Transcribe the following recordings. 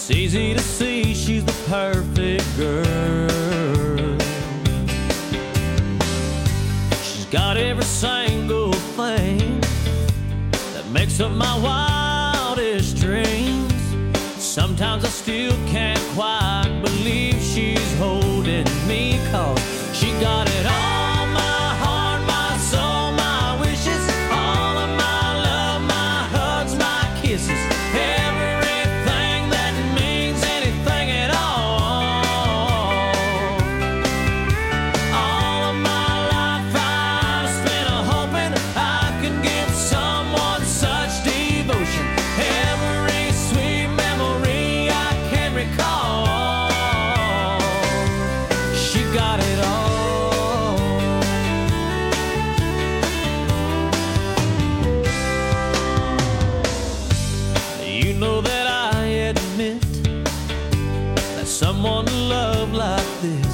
It's easy to see she's the perfect girl. She's got every single thing that makes up my wildest dreams. Sometimes I still can't quite believe she's holding me, 'cause she got it all, my heart, my soul, my wishes, all of my love, my hugs, my kisses, everything that means anything at all. All of my life I've spent hoping I could give someone such devotion. Every sweet memory I can recall, she got it all. You know that I admit that someone loved like this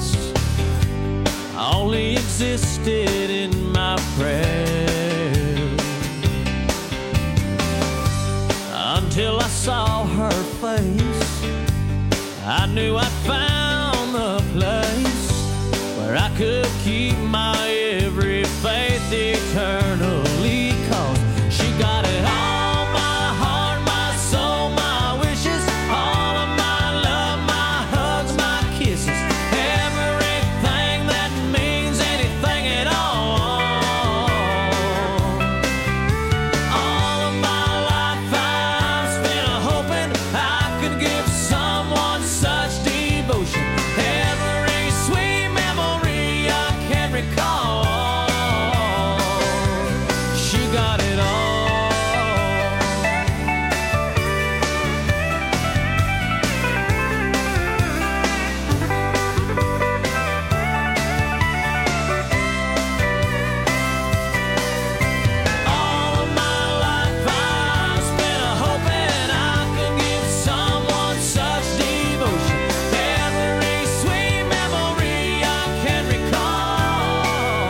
only existed in my prayers, until I saw her face. I knew I'd found the place where I could keep my every faith eternally, 'cause she got it all, my heart, my soul, my wishes, all of my love, my hugs, my kisses, everything that means anything at all. All of my life I've spent hoping I could give someone such devotion. Every sweet memory I can recall, she got it all. All of my life I've spent hoping I could give someone such devotion. Every sweet memory I can recall.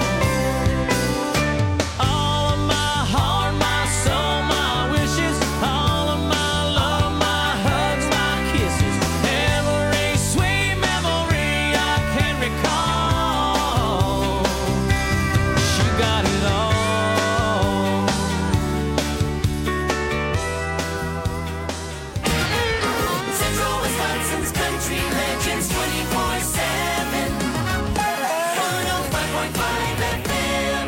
All of my heart, my soul, my wishes, all of my love, my hugs, my kisses, every sweet memory I can recall. She got it all. Central Wisconsin's country legends 24/7. 105.5 FM.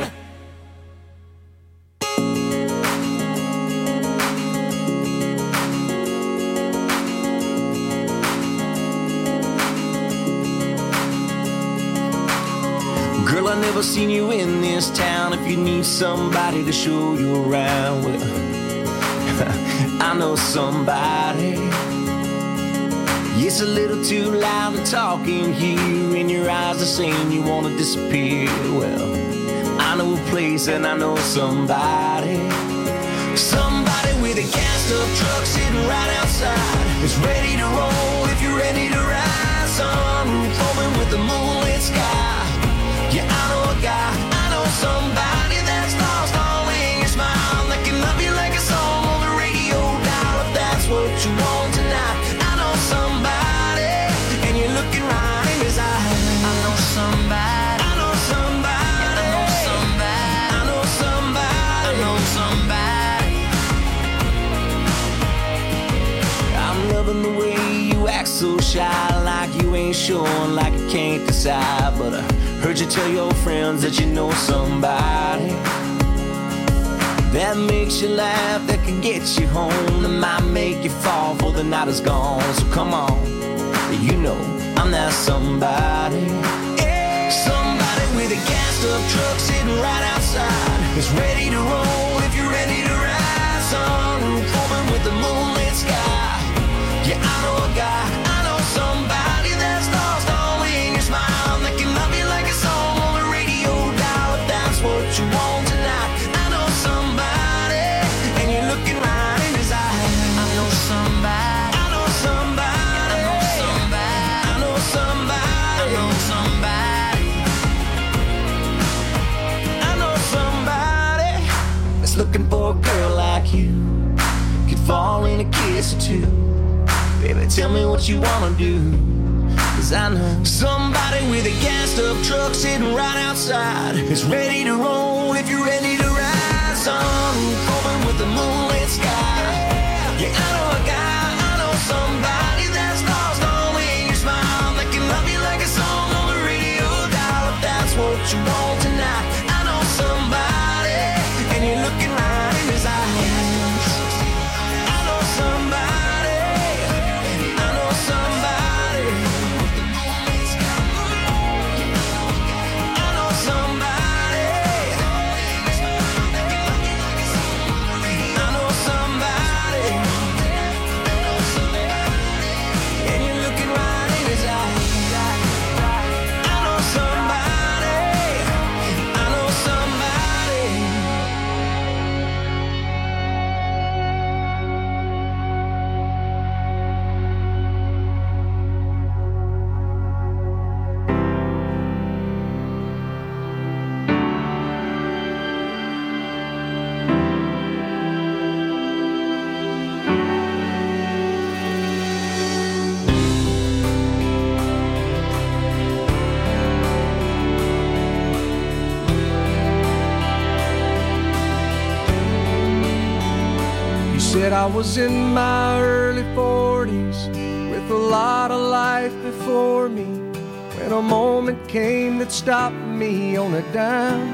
Girl, I never seen you in this town. If you need somebody to show you around, well, I know somebody. It's a little too loud to talk in here. In your eyes are saying you wanna disappear. Well, I know a place and I know somebody. Somebody with a cast up truck sitting right outside. It's ready to roll if you're ready to ride. Sunroof open with the moonlit sky. Yeah, I know a guy, I know somebody that's lost all in your smile, that can love you like a song on the radio dial. If that's what you want tonight, I know somebody, and you're looking right in his eyes. I know somebody, I know somebody, I know somebody, I know somebody, I know somebody. I'm loving the way you act so shy, like you ain't sure, like you can't decide. But I heard you tell your friends that you know somebody that makes you laugh, that can get you home, that might make you fall before the night is gone. So come on, you know I'm that somebody. Somebody with a gassed up truck sitting right outside. It's ready to roll if you're ready to ride. Sunroof open with the moonlit sky. Yeah, I know a guy, I know somebody that's lost all in your smile, that can love you like a song on the radio dial. If that's what you want tonight, I know somebody, and you're looking right in his eyes. I know somebody, I know somebody, I know somebody, I know somebody, I know somebody, I know somebody that's looking for a girl like you, could fall in a kiss or two. Baby, tell me what you wanna do. 'Cause I know somebody with a gassed up truck sitting right outside is ready to roll if you're ready to ride. Sun open with the moonlit sky. Yeah, I know a guy, I know somebody that's lost only in your smile, that can love you like a song on the radio dial. If that's what you want tonight, I know somebody, and you're looking right in his eyes. I know somebody, I know somebody, I know somebody, I know somebody, and you're looking right in his eyes. I know somebody, I know somebody. He said I was in my early 40s with a lot of life before me, when a moment came that stopped me on a dime.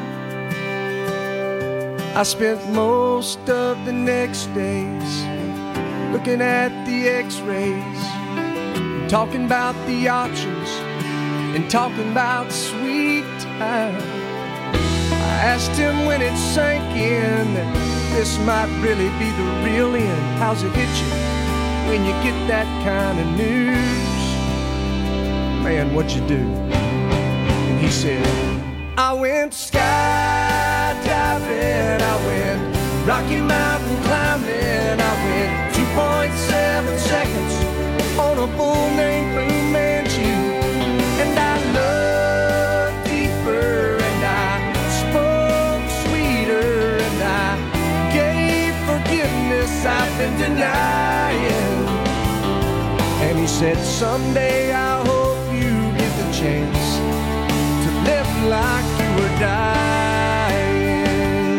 I spent most of the next days looking at the x-rays, talking about the options and talking about sweet time. I asked him when it sank in that this might really be the real end. How's it hit you when you get that kind of news? Man, what'd you do? And he said, I went skydiving, I went Rocky Mountain climbing, I went 2.7 seconds on a bull named Fu Manchu, and I loved deeper, and I spoke sweeter, and I gave forgiveness I've been denying. And he said, someday I hope you get the chance to live like you were dying.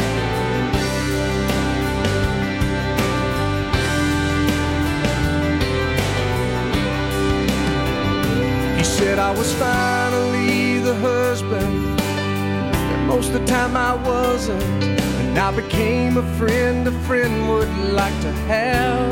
He said I was finally the husband, and most of the time I wasn't. And I became a friend would like to have.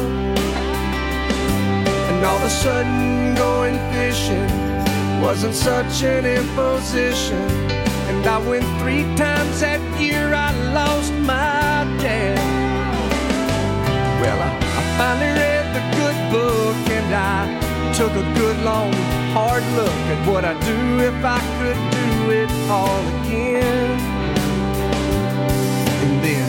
And all of a sudden going fishing wasn't such an imposition. And I went 3 times that year, I lost my dad. Well, I finally read the good book, and I took a good long hard look at what I'd do if I could do it all again. And then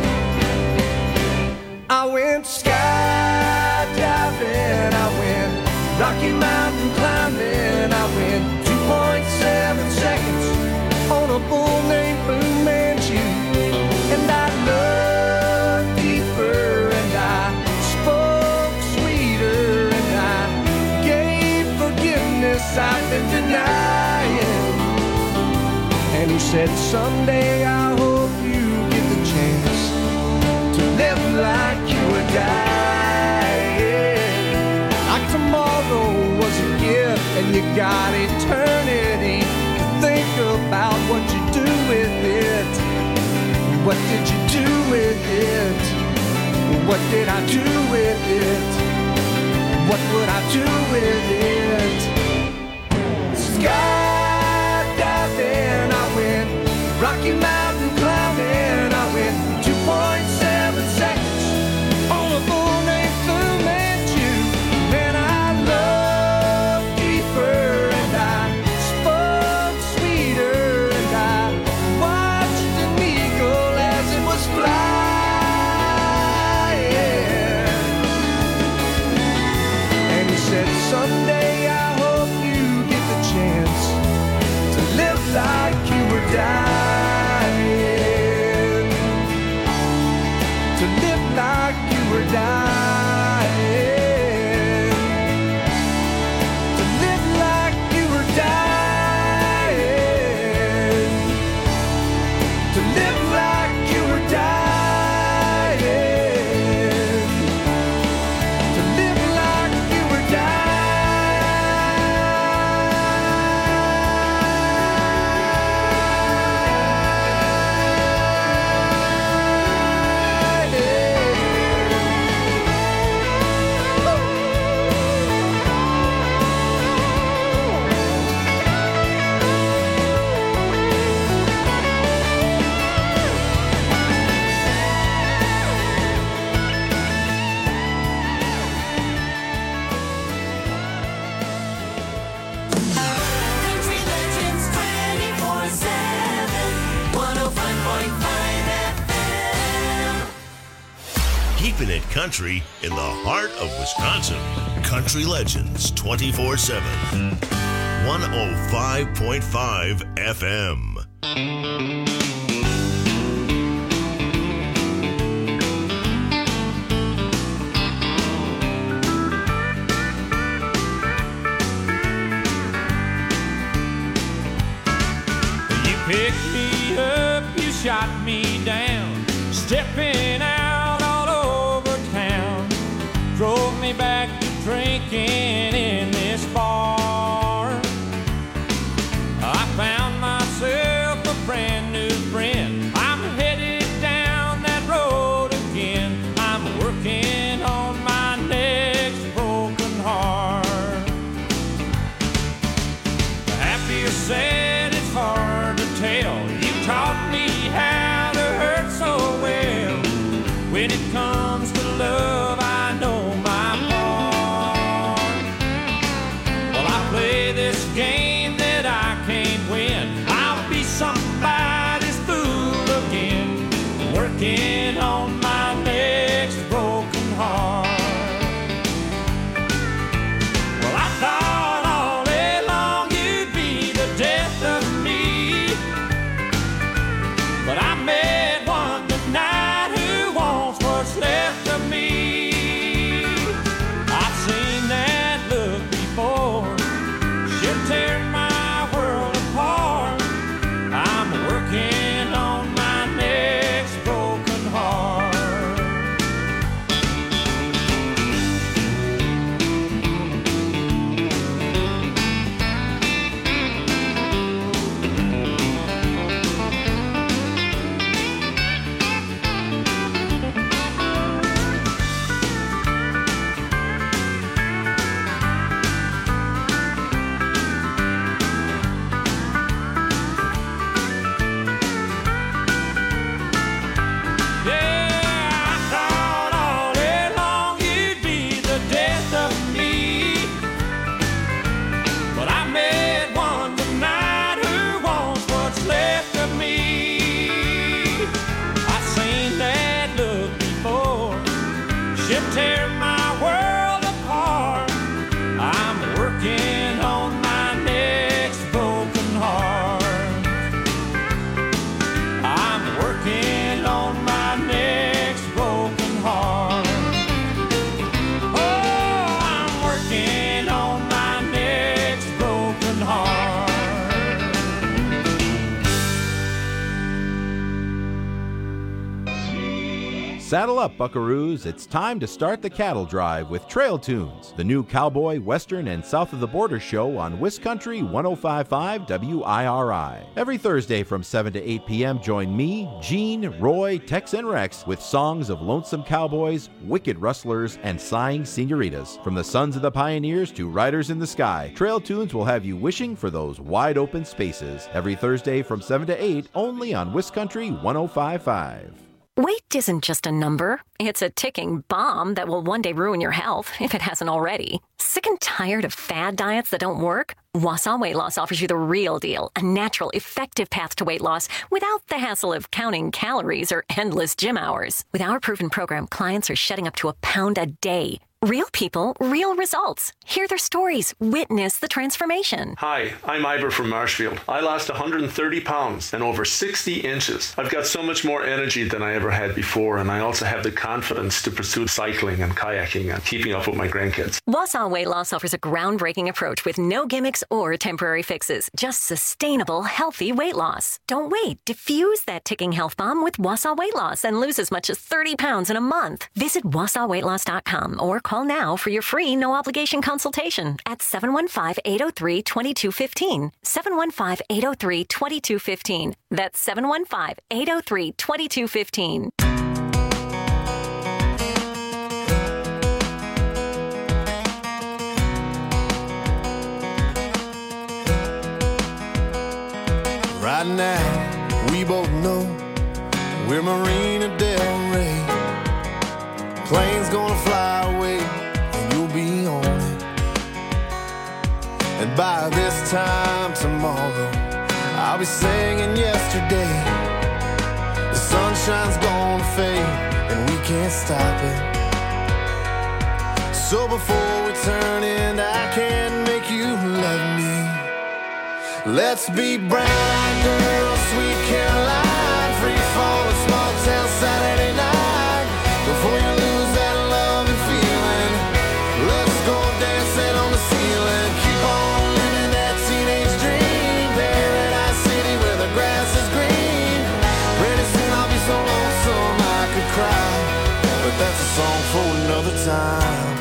I went skydiving, I went Rocky Mountain climbing, I went 2.7 seconds on a bull named Fu Manchu, and I loved deeper, and I spoke sweeter, and I gave forgiveness I've been denying. And he said, someday I hope you get the chance to live like you were dying. Like tomorrow was a gift, and you got eternity to think about what you do with it. What did you do with it? What did I do with it? What would I do with it? Skydiving, I went Rocky Mountain climbing, I went 2.7 seconds on a bull named Fu Manchu, and I loved deeper, and I spoke sweeter, and I watched an eagle as it was flying. And he said, someday I hope you get the chance to live like you were dying. country in the heart of Wisconsin. Country Legends 24/7. 105.5 FM. You picked me up, you shot me down, stepping out all over town, drove me back to drinking in this bar. I found myself a brand new friend. I'm headed down that road again. I'm working on my next broken heart. Happy or sad, it's hard to tell. You taught me how to hurt so well. When it comes to love, I know my part. Well, I play this game that I can't win. I'll be somebody's fool again, working on my next broken heart. Well, I thought all day long you'd be the death of me, but I met one tonight who wants what's left of me. I've seen that look before. She'll tear my world apart. I'm working on my next broken heart. Yeah, I thought all day long you'd be the death of me, but I met one tonight who wants what's left of me. I've seen that look before. She'll tear my world apart. I'm working on my next broken heart. I'm working on my next broken heart. Oh, I'm working on my next broken heart. Saddle up, buckaroos. It's time to start the cattle drive with Trail Tunes, the new cowboy, western, and south of the border show on Wiscountry 105.5 WIRI. Every Thursday from 7 to 8 p.m., join me, Gene, Roy, Tex, and Rex with songs of lonesome cowboys, wicked rustlers, and sighing senoritas. From the sons of the pioneers to riders in the sky, Trail Tunes will have you wishing for those wide open spaces. Every Thursday from 7 to 8, only on Wiscountry 105.5. Weight isn't just a number. It's a ticking bomb that will one day ruin your health, if it hasn't already. Sick and tired of fad diets that don't work? Wausau Weight Loss offers you the real deal, a natural, effective path to weight loss without the hassle of counting calories or endless gym hours. With our proven program, clients are shedding up to a pound a day. Real people, real results. Hear their stories. Witness the transformation. Hi, I'm Ivor from Marshfield. I lost 130 pounds and over 60 inches. I've got so much more energy than I ever had before, and I also have the confidence to pursue cycling and kayaking and keeping up with my grandkids. Wausau Weight Loss offers a groundbreaking approach with no gimmicks or temporary fixes, just sustainable, healthy weight loss. Don't wait. Diffuse that ticking health bomb with Wausau Weight Loss and lose as much as 30 pounds in a month. Visit WausauWeightLoss.com or call now for your free no-obligation consultation at 715-803-2215. 715-803-2215. That's 715-803-2215. Right now, we both know we're Marina Del Rey. Plane's gonna fly away, and you'll be on it. And by this time tomorrow, I'll be singing yesterday. The sunshine's gonna fade, and we can't stop it. So before we turn in, I can't make you love me. Let's be brown girl, sweet Caroline, free fall, a small town Saturday night. Before you lose that love and feeling, let's go dancing on the ceiling. Keep on living that teenage dream, Paradise City where the grass is green. Pretty soon I'll be so lonesome I could cry, but that's a song for another time.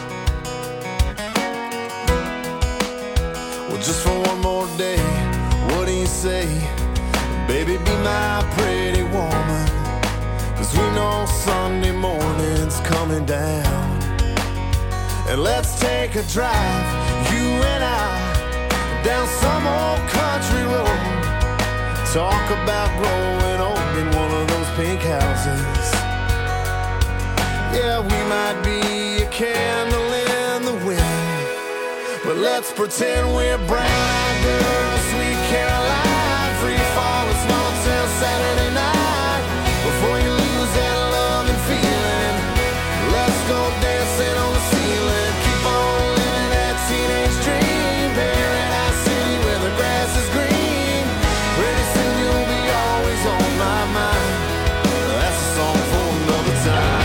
Well, just for one more day, what do you say? Baby, be my pretty woman, 'cause we know Sunday morning's coming down. And let's take a drive, you and I, down some old country road. Talk about growing old in one of those pink houses. Yeah, we might be a candle in the wind, but let's pretend we're brown girl, sweet Caroline, free fall, a small town Saturday night. Before you lose that love and feeling, let's go dancing on the ceiling. Keep on living that teenage dream, Paradise City where the grass is green. Pretty soon you'll be always on my mind. That's a song for another time.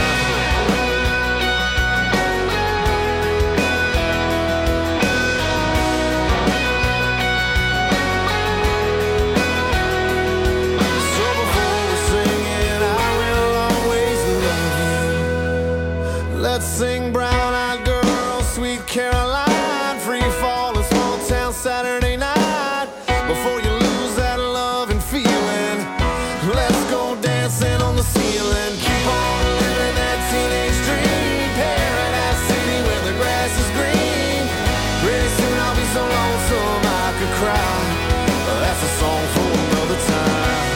Let's sing brown-eyed girl, sweet Caroline, free fall, a small town Saturday night. Before you lose that love and feeling, let's go dancing on the ceiling. Keep on living that teenage dream, Paradise City where the grass is green. Pretty soon I'll be so lonesome I could cry. That's a song for another time.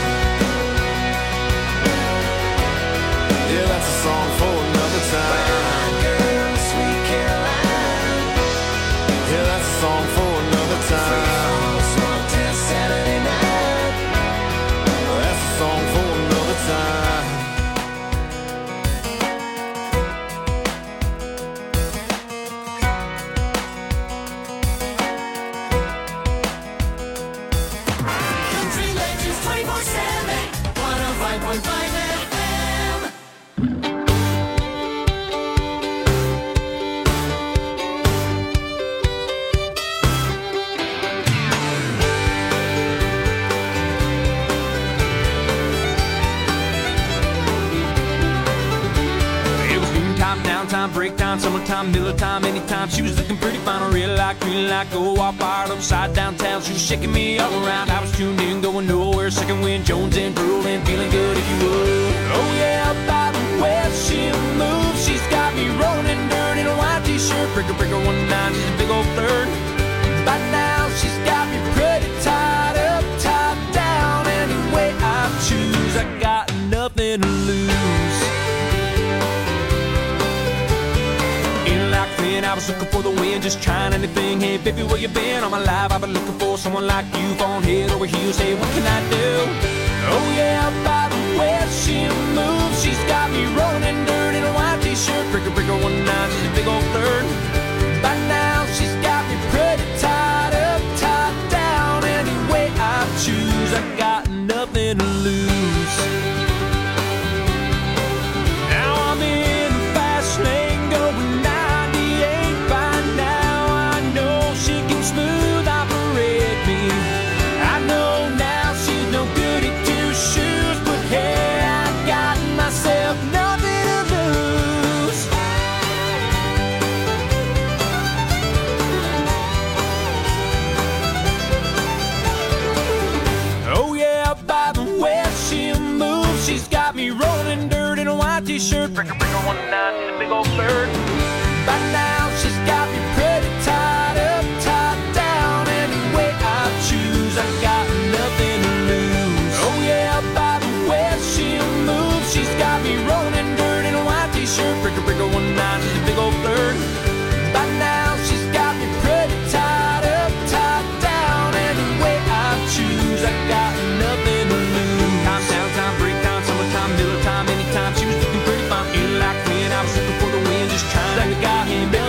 Yeah, that's a song for another time. Song for another time. Saturday night. That's a song for another time. Country Legends 24/7, 105.5 FM. Downtime, breakdown, summertime, middle time, anytime. She was looking pretty fine, real like, green like, go all fired upside downtown. She was shaking me all around. I was tuned in, going nowhere. Second wind, Jones and drooling, feeling good if you would. Oh yeah, by the way she moves, she's got me rolling in dirt in a white t-shirt. Breaker, breaker, 1-9, she's a big old flirt. By now, she's got me pretty tied up, tied down. Any way I choose, I got nothing to lose. I was looking for the wind, just trying anything. Hey, baby, where you been? All my life I've been looking for someone like you, falling head over heels. Hey, what can I do? Oh yeah, by the way she moves, she's got me rolling in dirt in a white t-shirt. Breaker, breaker, 1-9, she's a big old flirt. By now, she's got me pretty tied up, tied down. Any way I choose, I got nothing to lose. Now I'm in the fast lane going smooth operate me. I know now she's no good at two shoes, but hey, I got myself nothing to lose. Oh yeah, by the way she moves, she's got me rolling dirt in a white t-shirt. Breaker, breaker, 1-9, she's a big old bird. By now she's got me pretty tied up, tied down. Any way I choose, I got nothing to lose. Oh yeah, by the way she moves, she's got me rolling dirt in a white t-shirt. Breaker, breaker, 1-9, she's a big old flirt. By now she's got me pretty tied up, tied down. Any way I choose, I got nothing to lose. Time, downtime, breakdown, summertime, middle time, anytime. She was looking pretty fine, feeling like when I was looking for the wind, just trying to guide him.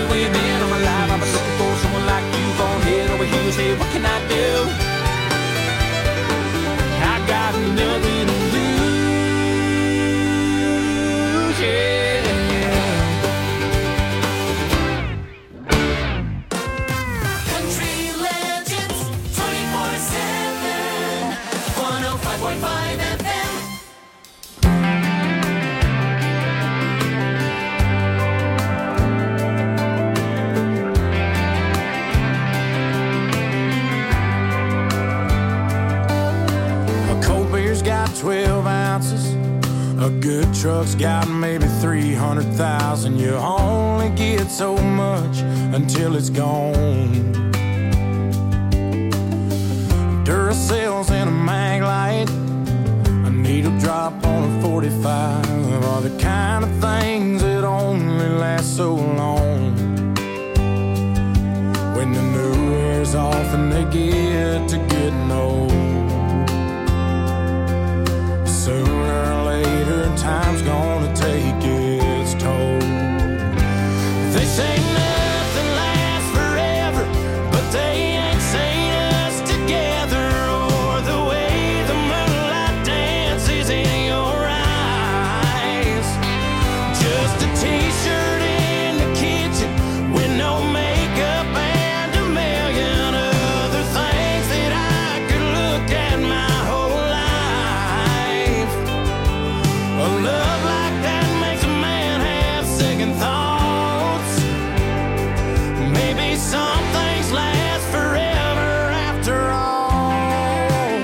A good truck's got maybe 300,000. You only get so much until it's gone. Duracells and a mag light, a needle drop on a 45 are the kind of things that only last so long. When the new wears off and they get to getting old, sooner or later time's gonna take its toll. They say nothing lasts forever, but they ain't seen us together, or the way the moonlight dances in your eyes. Just a t-shirt in the kitchen with no makeup and a million other things that I could look at my whole life. A love like that makes a man have second thoughts. Maybe some things last forever after all.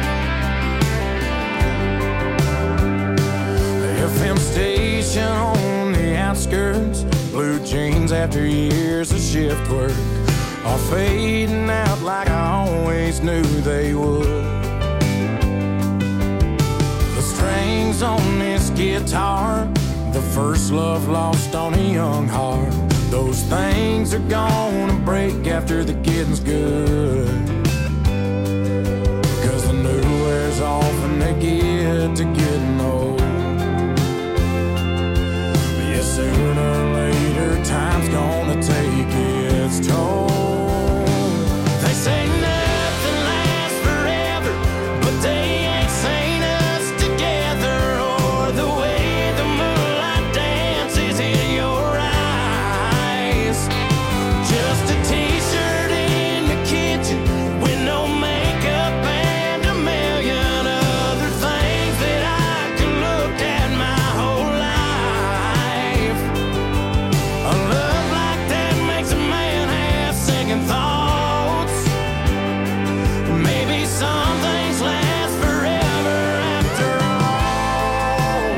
The FM station on the outskirts, blue jeans after years of shift work are fading out like I always knew they would. The strings on this guitar, the first love lost on a young heart, those things are gonna break after the getting's good. Cause the new wears off and they get to getting old. But yeah, sooner or later time's gonna take its toll. They say nothing lasts forever, but they ain't seen us together, or the way the moonlight dances in your eyes. Just a t-shirt in the kitchen with no makeup and a million other things that I could look at my whole life. A love like that makes a man have second thoughts. Maybe some things last forever after all.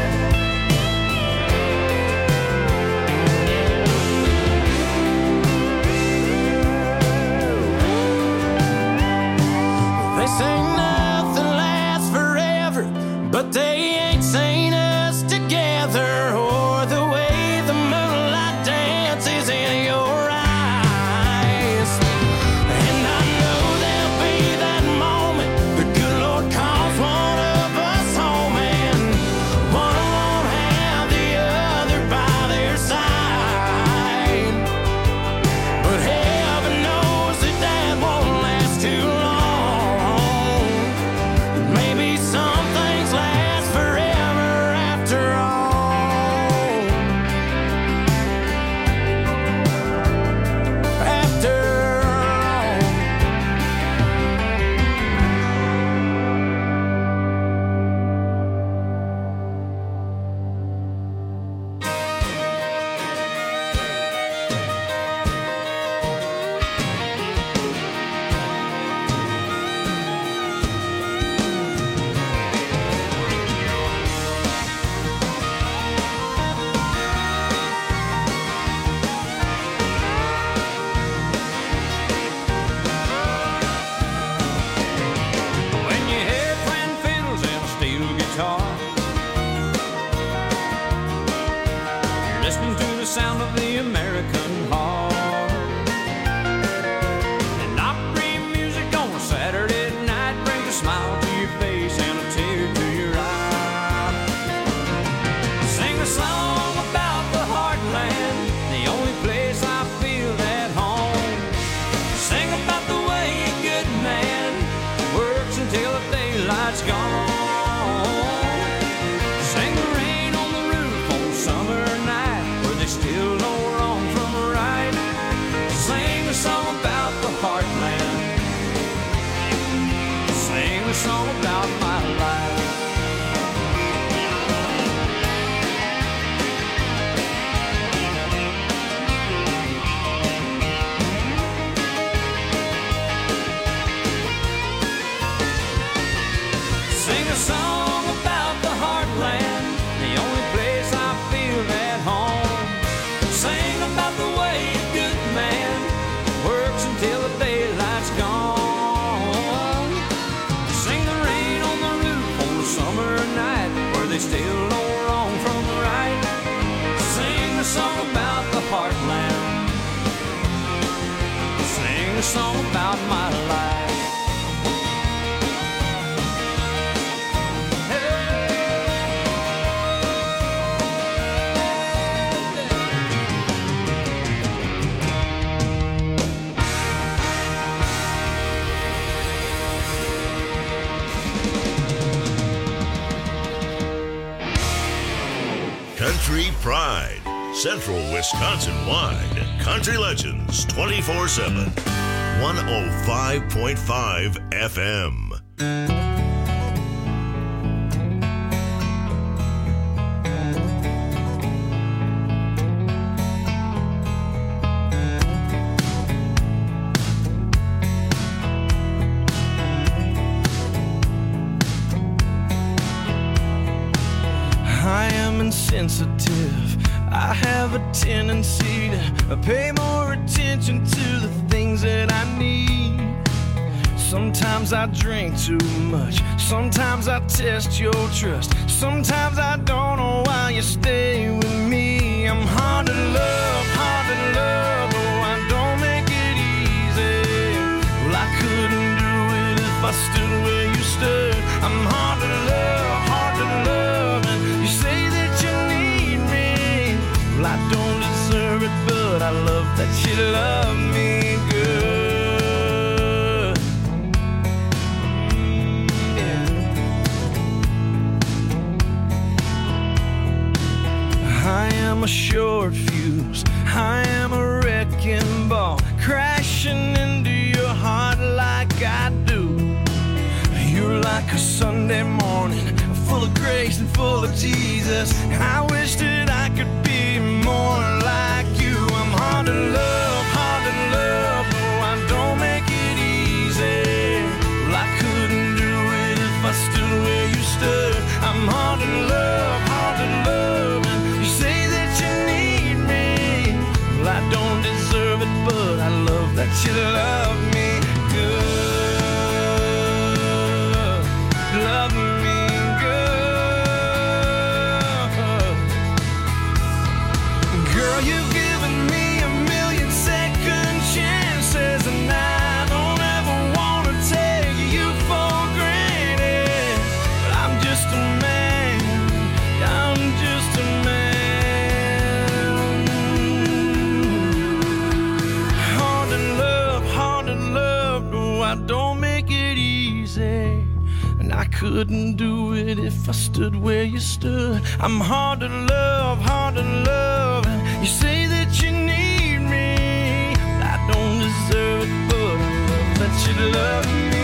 They say nothing lasts forever, but they ain't seen us together, or the way the moonlight dances in your eyes. And I know there'll be that moment the good Lord calls one of us home, and one won't have the other by their side. But heaven knows that that won't last too long. Maybe some things last forever. song about my life. Country Pride, Central Wisconsin-wide. Country Legends 24/7. 105.5 FM. Sensitive. I have a tendency to pay more attention to the things that I need. Sometimes I drink too much. Sometimes I test your trust. Sometimes I don't know why you stay with me. I'm hard to love, oh, I don't make it easy. Well, I couldn't do it if I stood where you stood. I'm hard to love, and you say that you need me. Well, I don't deserve it, but I love that you love me good. Yeah. I am a short fuse, I am a wrecking ball, crashing into your heart like I do. You're like a Sunday morning, full of grace and full of Jesus. I wish that I could be more like you. I'm hard to love, oh, I don't make it easy. Well, I couldn't do it if I stood where you stood. I'm hard to love, and you say that you need me. Well, I don't deserve it, but I love that you love me good. Love me good. Girl, you've given me a million second chances, and I don't ever want to take you for granted. But I'm just a man, I'm just a man. Hard to love, oh, I don't make it easy. I couldn't do it if I stood where you stood. I'm hard to love, and you say that you need me. I don't deserve it, but I love that you love me.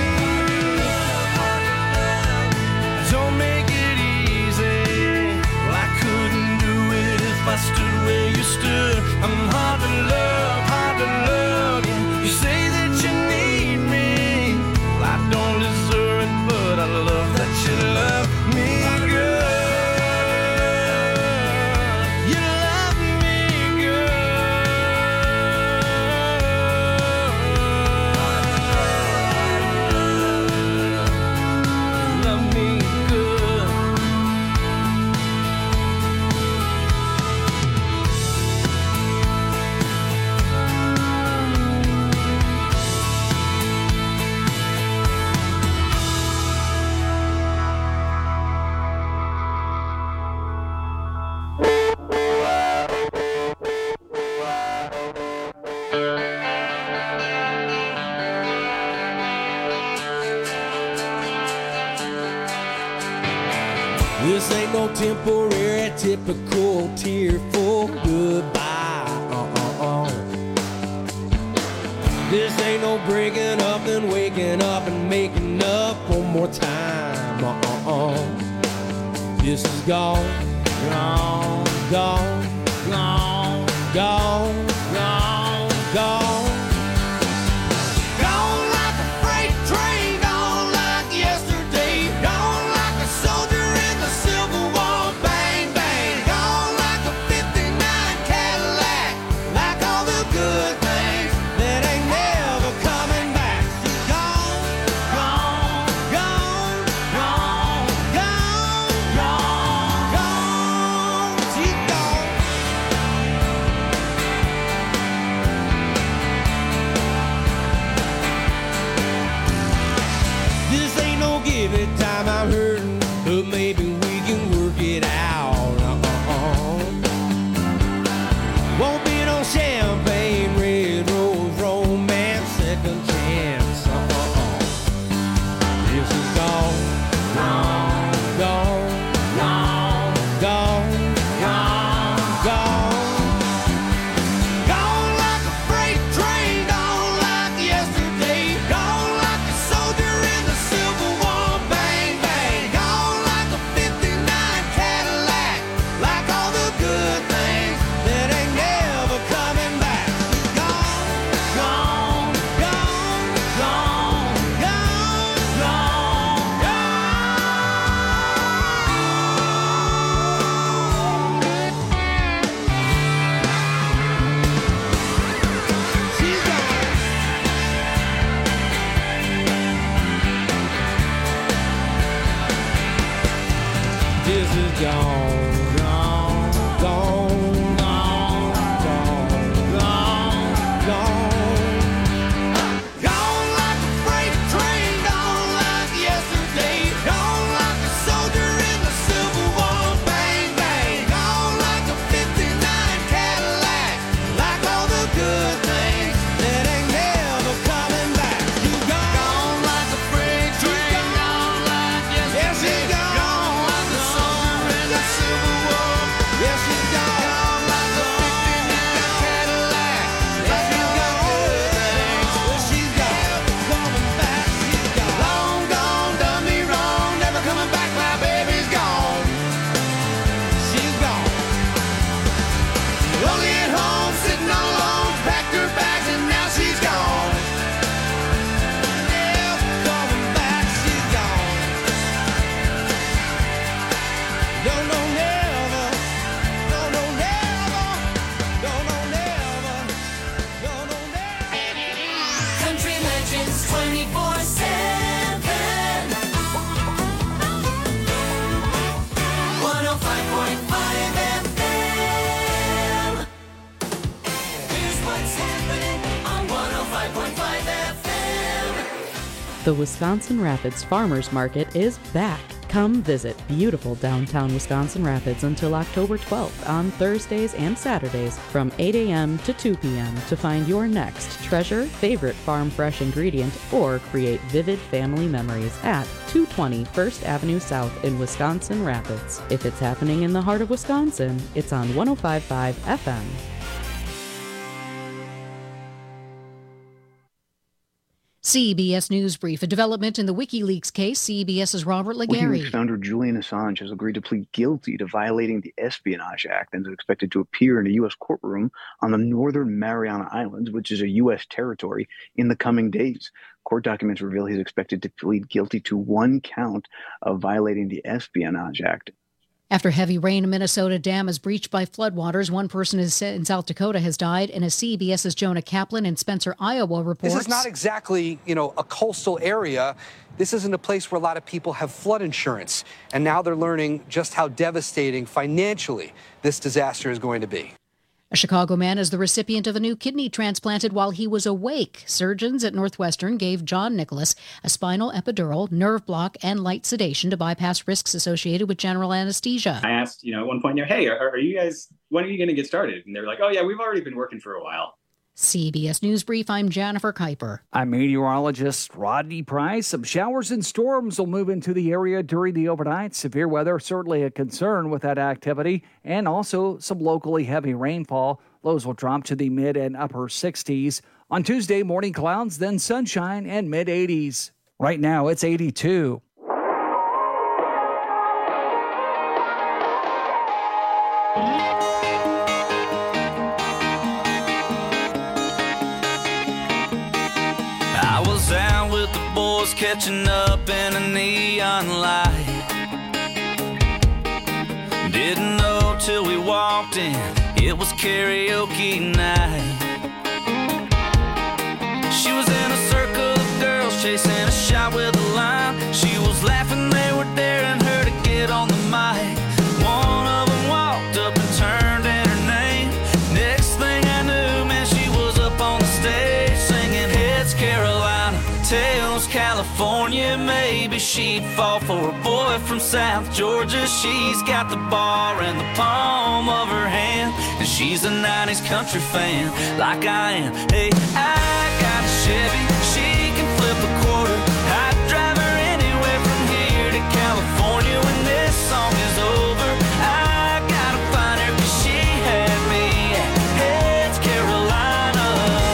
Don't make it easy. Well, I couldn't do it if I stood where you stood. I'm hard to love, yeah. You say that you need me. Well, I don't deserve it, but I love that you love me good. You love me good. Love me good. This ain't no temporary, typical tearful goodbye. This ain't no breaking up and waking up and making up one more time. This is gone, gone, gone, gone, gone, gone, gone. The Wisconsin Rapids Farmers Market is back. Come visit beautiful downtown Wisconsin Rapids until October 12th on Thursdays and Saturdays from 8 a.m. to 2 p.m. to find your next treasure, favorite farm fresh ingredient, or create vivid family memories at 220 First Avenue South in Wisconsin Rapids. If it's happening in the heart of Wisconsin, it's on 105.5 FM. CBS News Brief. A development in the WikiLeaks case. CBS's Robert Legary. WikiLeaks founder Julian Assange has agreed to plead guilty to violating the Espionage Act and is expected to appear in a U.S. courtroom on the Northern Mariana Islands, which is a U.S. territory, in the coming days. Court documents reveal he's expected to plead guilty to one count of violating the Espionage Act. After heavy rain, a Minnesota dam is breached by floodwaters. One person in South Dakota has died, and as CBS's Jonah Kaplan in Spencer, Iowa reports. This is not exactly, a coastal area. This isn't a place where a lot of people have flood insurance. And now they're learning just how devastating financially this disaster is going to be. A Chicago man is the recipient of a new kidney transplanted while he was awake. Surgeons at Northwestern gave John Nicholas a spinal epidural, nerve block, and light sedation to bypass risks associated with general anesthesia. I asked, at one point, hey, are you guys, when are you going to get started? And they were like, oh, yeah, we've already been working for a while. CBS News Brief, I'm Jennifer Kuiper. I'm meteorologist Rodney Price. Some showers and storms will move into the area during the overnight. Severe weather, certainly a concern with that activity, and also some locally heavy rainfall. Lows will drop to the mid and upper 60s. On Tuesday, morning clouds, then sunshine and mid 80s. Right now, it's 82. Catching up in a neon light. Didn't know till we walked in, it was karaoke night. She was in a circle of girls chasing a shot with a line. She was laughing, they were daring her to get on the mic. One of them walked up and turned in her name. Next thing I knew, man, she was up on the stage singing Heads Carolina, Tails California. Maybe she'd fall for a boy from South Georgia. She's got the bar in the palm of her hand, and she's a 90s country fan like I am. Hey, I got a Chevy, she can flip a quarter. I'd drive her anywhere from here to California. When this song is over, I gotta find her, 'cause she had me at Heads Carolina.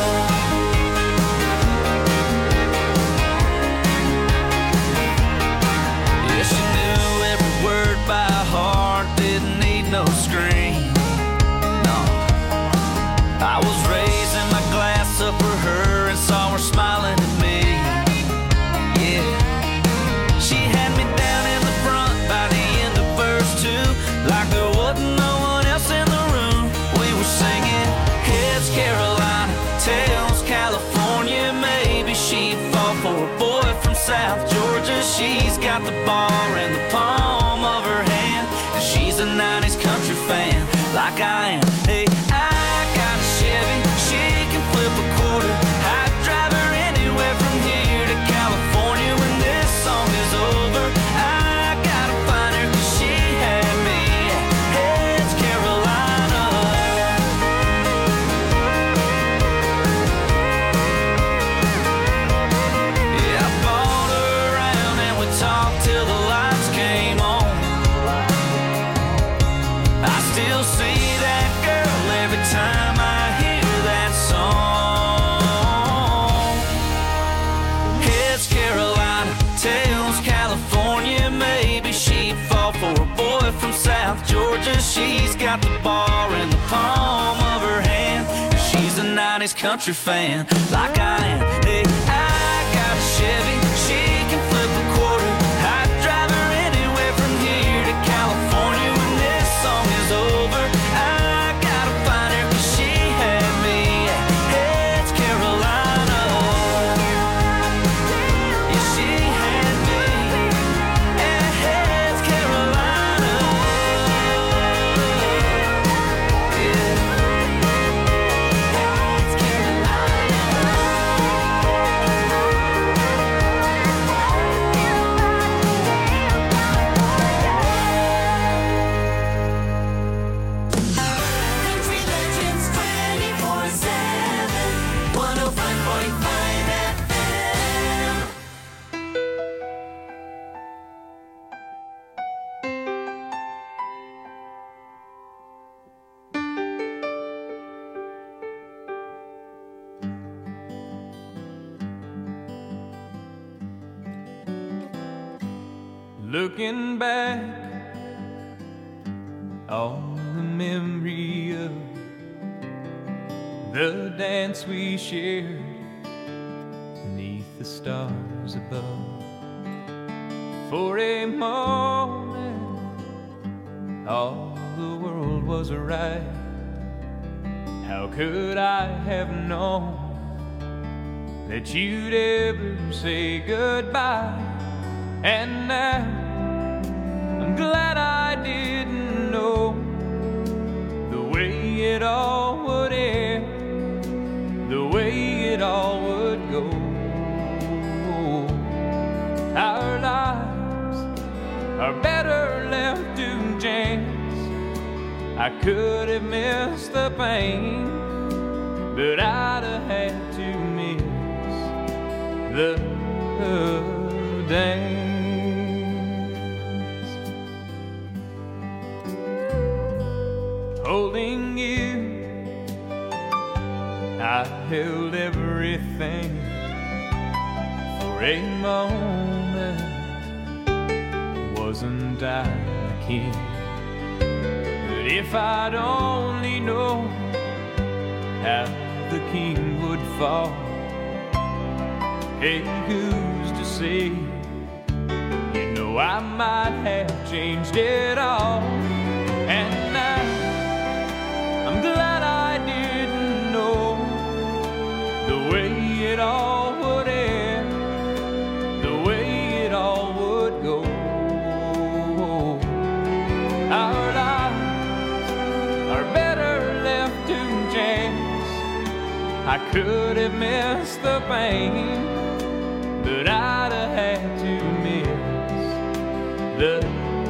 Yeah, she knew every word by heart, didn't need no screen. No, I was raising my glass up for her and saw her smiling at me. Yeah, she had me down in the front by the end of verse 2, like there wasn't no one else in the room. We were singing Heads Carolina, Tails California. Maybe she'd fall for a boy from South Georgia. She's got the bar in the palm of her hand, and she's a 90s country fan like I am. Hey, I got a Chevy, she can flip a quarter. I'd drive her anywhere from here to California. When this song is over, I gotta find her, 'cause she had me at Heads Carolina. Yeah, I bought her around and we talked till the lights came on. I still see that girl every time I hear that song. Heads Carolina, Tails California. Maybe she'd fall for a boy from South Georgia. She's got the bar in the palm of her hand, and she's a 90s country fan like I am. Hey, I got a Chevy, she can flip a quarter. I'd drive her anywhere from here to California. When this song is over, I gotta find her, 'cause she had me at Heads Carolina. Yeah, she had me at Heads Carolina. Yeah. Heads Carolina. Looking back on the memory of the dance we shared beneath the stars above. For a moment, all the world was right. How could I have known that you'd ever say goodbye? And now I'm glad I didn't know the way it all would end, the way it all would go. Our lives are better left to chance. I could have missed the pain, but I'd have had to miss the dance. Holding you, I held everything for a moment. Wasn't I the king? But if I'd only known how the king would fall, hey, who's to say? You know I might have changed it all. And now I'm glad I didn't know the way it all would end, the way it all would go. Our lives are better left to chance. I could have missed the pain, but I'd have had to miss the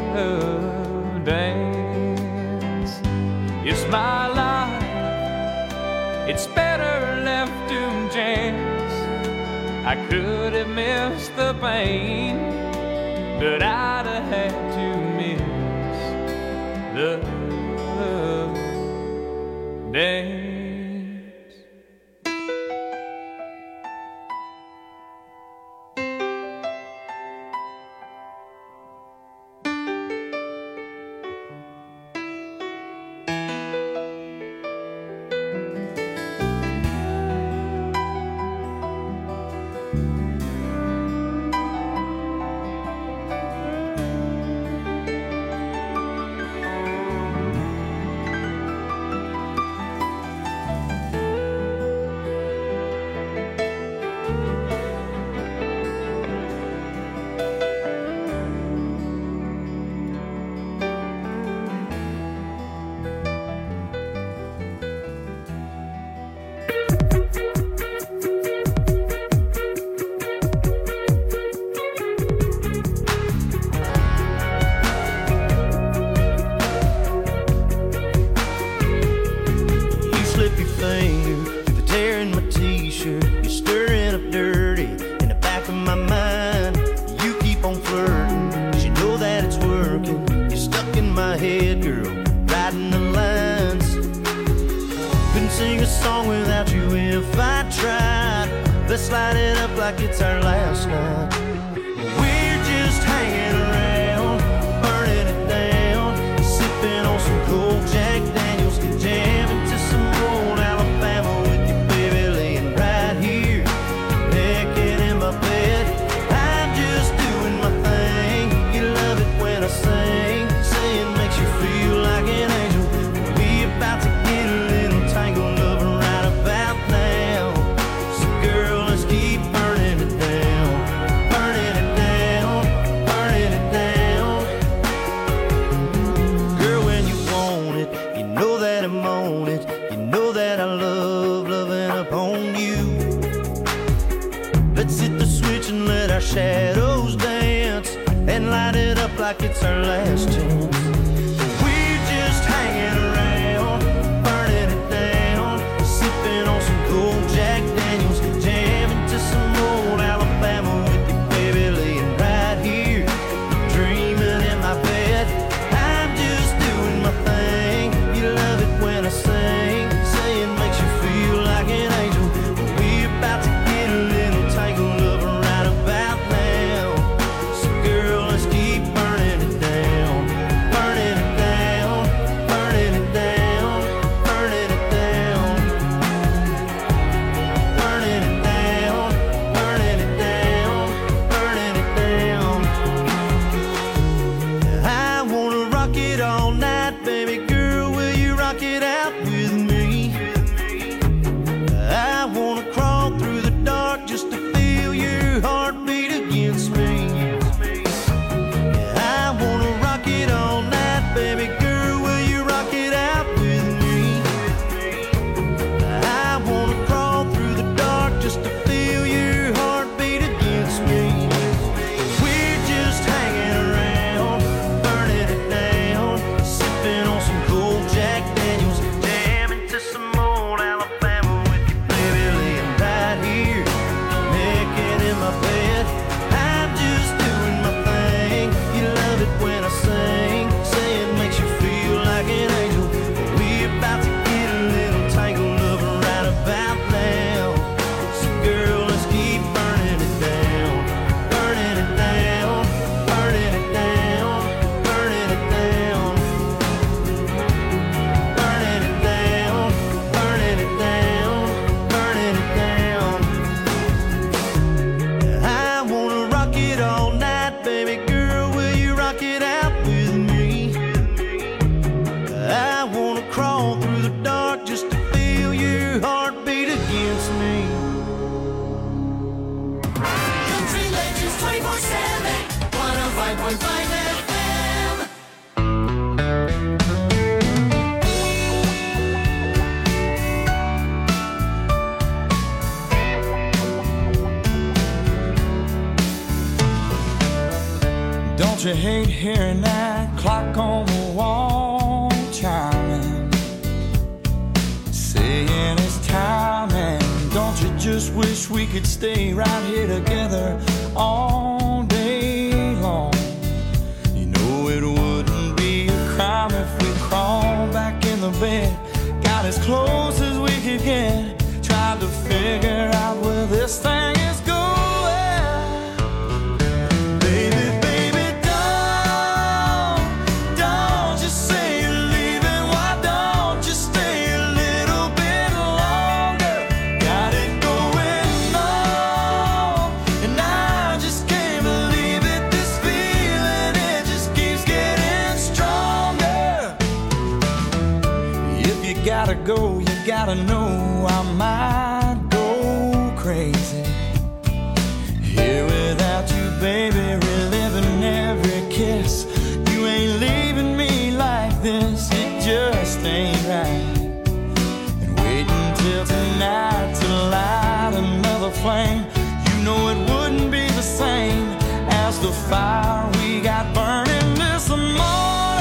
dance. It's my life, it's better left to chance. I could have missed the pain, but I'd have had to miss the dance. Keep me. Country Legends 24/7, 105.5 FM. Don't you hate hearing that clock on the wall chiming, saying it's time? And don't you just wish we could stay right here together all day long? You know it wouldn't be a crime if we crawled back in the bed, got as close as we could get, tried to figure out where this thing is going. Go, you gotta know I might go crazy here without you, baby, reliving every kiss. You ain't leaving me like this, it just ain't right. And waiting till tonight to light another flame, you know it wouldn't be the same as the fire we got burning this morning.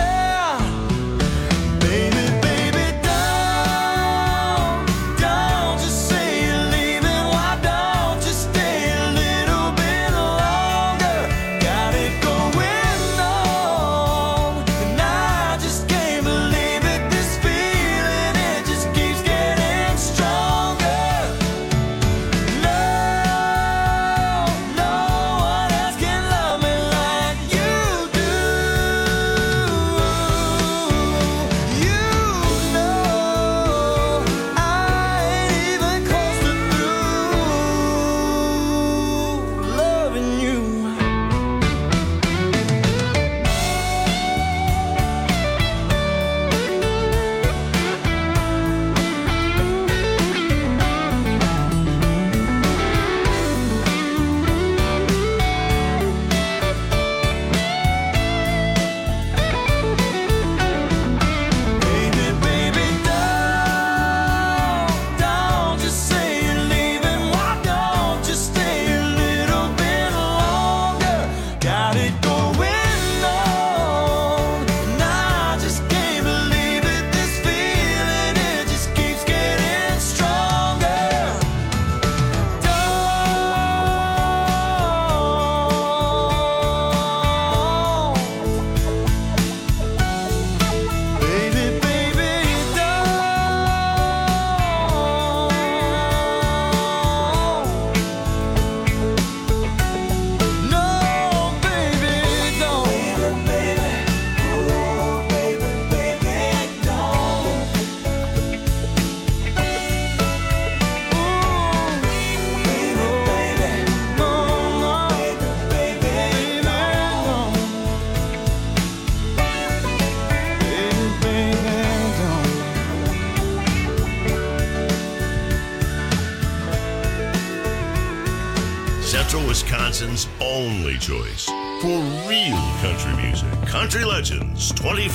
Wisconsin's only choice for real country music. Country Legends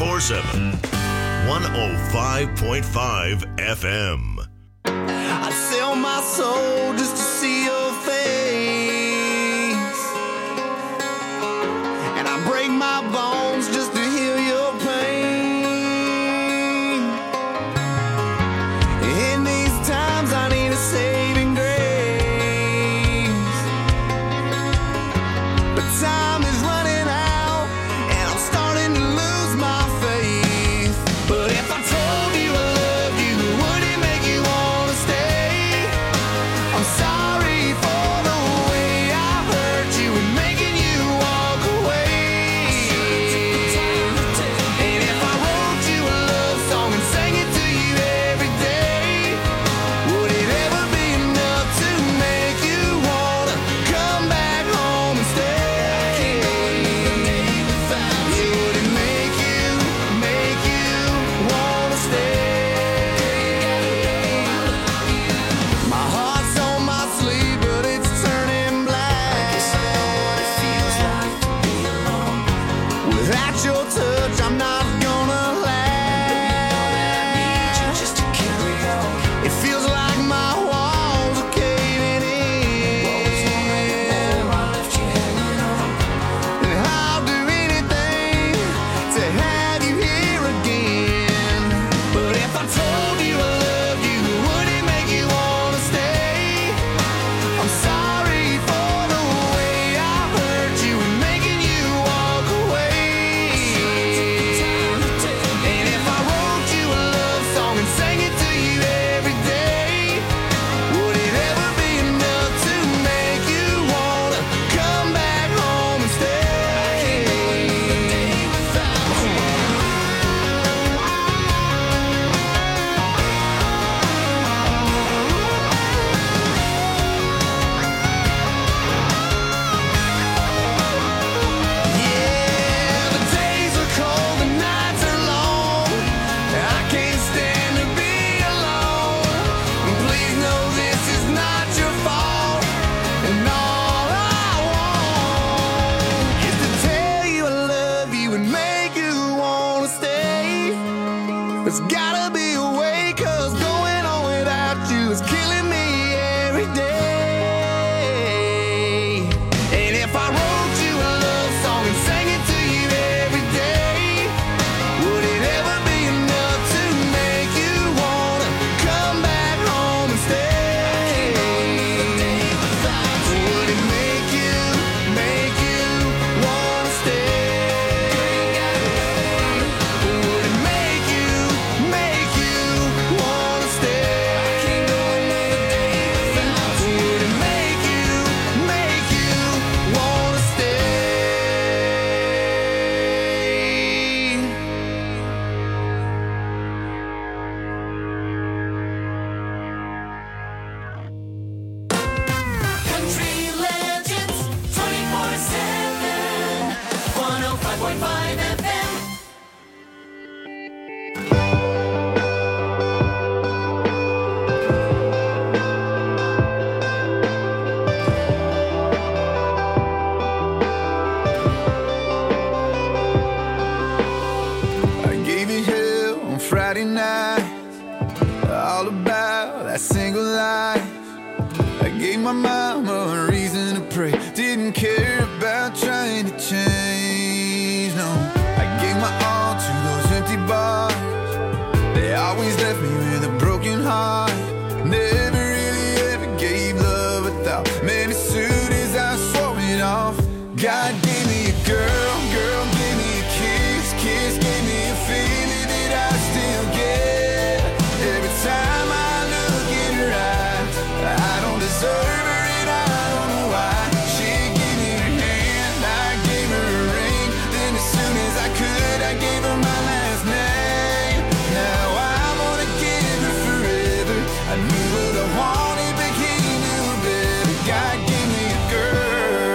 24/7, 105.5 FM. I'd sell my soul just to see your face, and I break my bones just to heal your pain. In these times I need a saving grace, but time is running out and I'm starting to lose my faith. But if I told you I loved you, would it make you want to stay? I'm sorry. mama a reason to pray. Didn't care about trying to change, no. I gave my all to those empty bars. They always left me with a broken heart. Never really ever gave love a thought. Man, as soon as I swore it off, God gave me a girl, girl gave me a kiss, kiss gave me a feeling that I still get. Every time I look in her eyes, I don't deserve her and I don't know why. She gave me her hand, I gave her a ring. Then as soon as I could, I gave her my last name. Now I'm gonna give her forever. I knew what I wanted, but he knew better. God gave me a girl.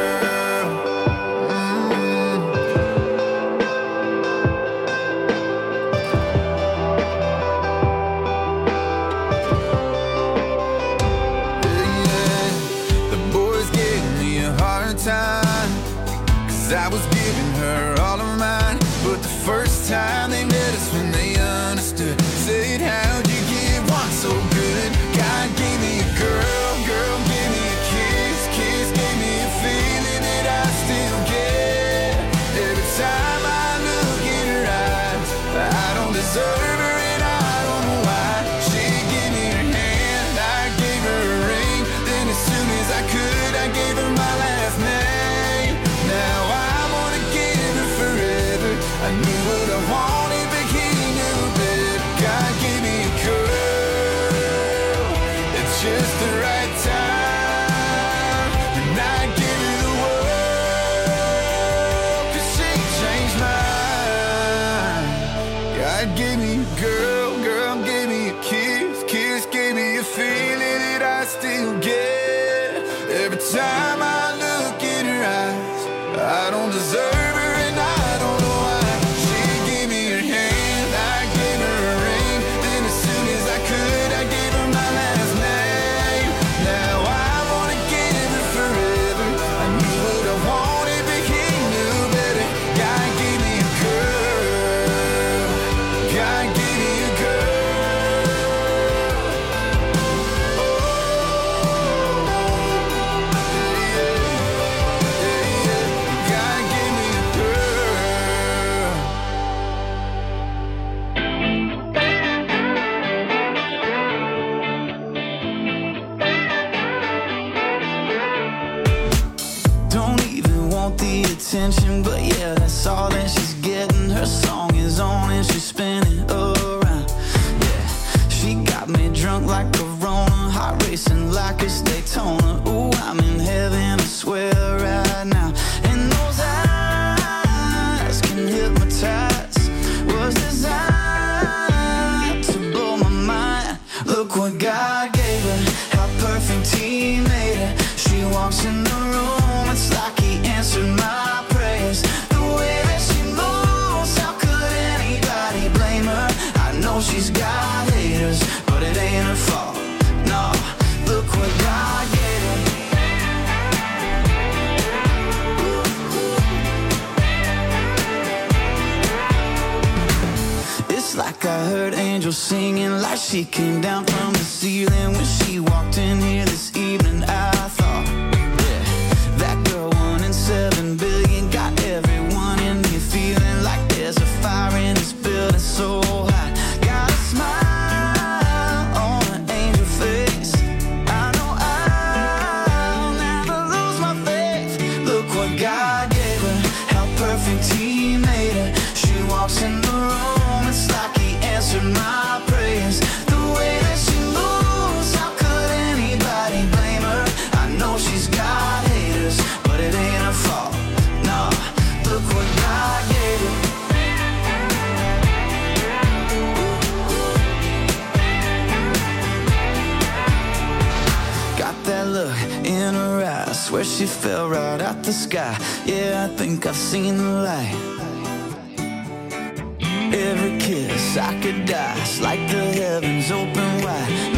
Time, 'cause I was giving her all of mine. But the first time they met us when they understood, said, how'd you give one so good? God gave me a girl, girl gave me a kiss, kiss gave me a feeling that I still get. Every time I look in her eyes, I don't deserve her and I don't know why. She gave me her hand, I gave her a ring. Then as soon as I could, I gave her my last name. Now I'm gonna give her forever. I knew what I wanted, but he knew better. God gave me a girl at just the right time, and I give her the world, 'cause she changed mine. God gave me a girl, girl gave me a kiss, kiss gave me a feeling that I still get. Every time I look in her eyes, I don't deserve her and I don't know why. She gave me her hand, I gave her a ring. Then as soon as I could, I gave her my last name. Now I wanna give her forever. I knew what I wanted, but he knew better. God gave me a girl. God gave me a girl. Don't even want the attention, but yeah, that's all that she's getting. Her song is on and she's spinning around. Yeah, she got me drunk like Corona, heart racing like it's Daytona. Ooh, I'm in heaven, I swear right now. And those eyes can hypnotize, was designed to blow my mind. Look what God gave her, how perfect He made her. She walks in the room, it's like He answered my prayers. The way that she moves, how could anybody blame her? I know she's got haters, but it ain't her fault. No, look what God gave her. It's like I heard angels singing, like she came down from the ceiling when she walked in here this evening. I thought, yeah, that girl 1 in 7 billion got everyone in here feeling like there's a fire in this building so hot. Got a smile on an angel face. I know I'll never lose my faith. Look what God gave her, how perfect He made her. She walks in the room, it's like He answered my prayers. The way that she moves, how could anybody blame her? I know she's got haters, but it ain't her fault. No, look what God gave her. Got that look in her eyes, swear she fell right out the sky. Yeah, I think I've seen the light. Every kiss I could die, it's like the heavens open wide.